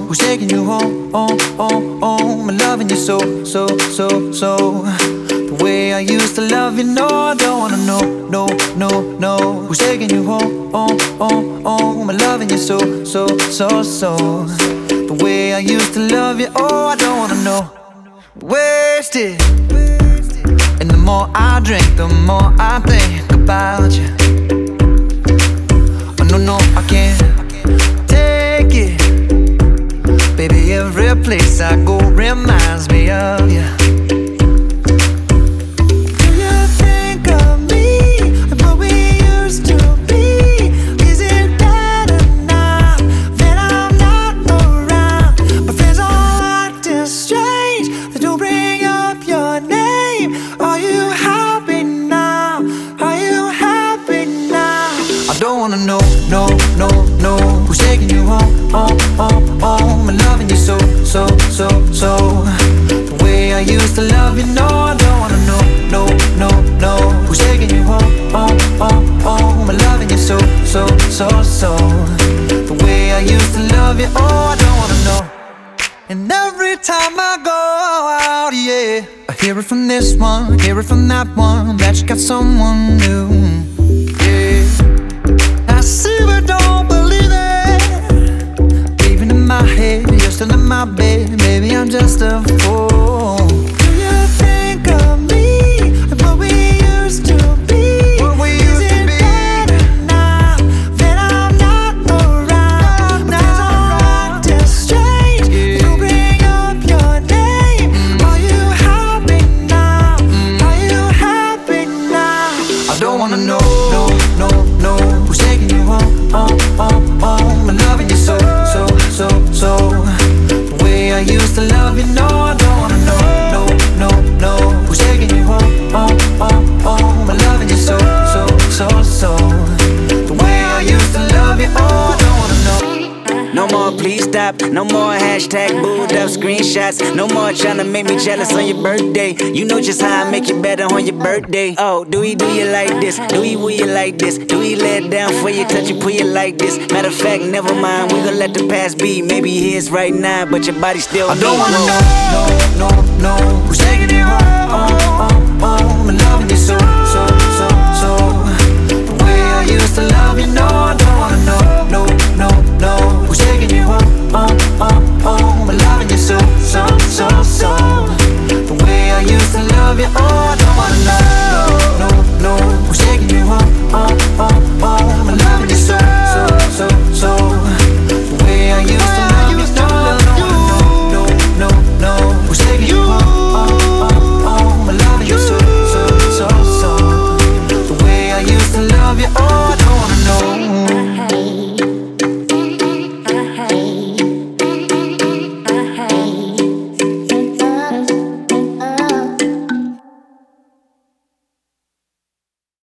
who's taking you home, home, home, home, and loving you so, so, so, so. The way I used to love you, no, I don't wanna know, no, no, no. Who's taking you home, home, home, home, and loving you so, so, so, so. The way I used to love you, oh, I don't wanna know. Wasted. And the more I drink, the more I think about you. Oh no, no, I can't take it. Baby, every place I go reminds me of you. Do you think of me and what we used to be? Is it better now that I'm not around? My friends all acting strange, they don't bring up your name. Are you happy now? Are you happy now? I don't wanna know, no, no, no. Who's taking you home, home, home, home, and loving you so, so, so, so. The way I used to love you, no, I don't wanna know, no, no, no. Who's taking you home, home, home, home, and loving you so, so, so, so. The way I used to love you, oh, I don't wanna know. And every time I go out, yeah, I hear it from this one, hear it from that one, that you got someone new. Yeah, I see but don't believe it. Even in my head, you're still in my bed. Maybe I'm just a fool. Do you think of me and what we used to be? What we used to be? Better now that I'm not around? Now I'm acting strange. Yeah. You bring up your name. Are you happy now? Are you happy now? I don't wanna know, no, no, no. Who's taking you home, home, home, home, and loving you so, so, so, so. The way I used to love you, no, I don't wanna know, no, no, no. Who's taking you home, home, home, home, and loving you so, so, so, so. The way I used to love you, oh, I don't wanna know. No more please stop, no more hashtag booed up screenshots. No more trying to make me jealous on your birthday. You know just how I make you better on your birthday. Oh, do you like this? Do you will you like this? Do you let it down for you, touch you, pull you like this? Matter of fact, never mind, we gon' let the past be. Maybe he is right now, but your body still I don't wanna know, no, no,